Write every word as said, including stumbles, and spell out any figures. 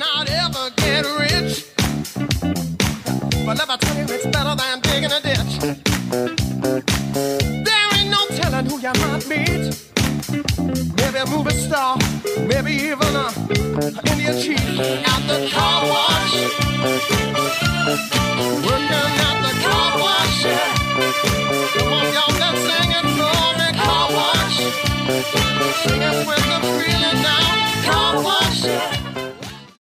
not ever get rich. But let me tell you, it's better than digging a ditch. There ain't no telling who you might meet. Maybe a movie star, maybe even a Indian chief at the car wash. Working at the car wash. Come on, y'all, let's sing it for me, car wash. Sing it with the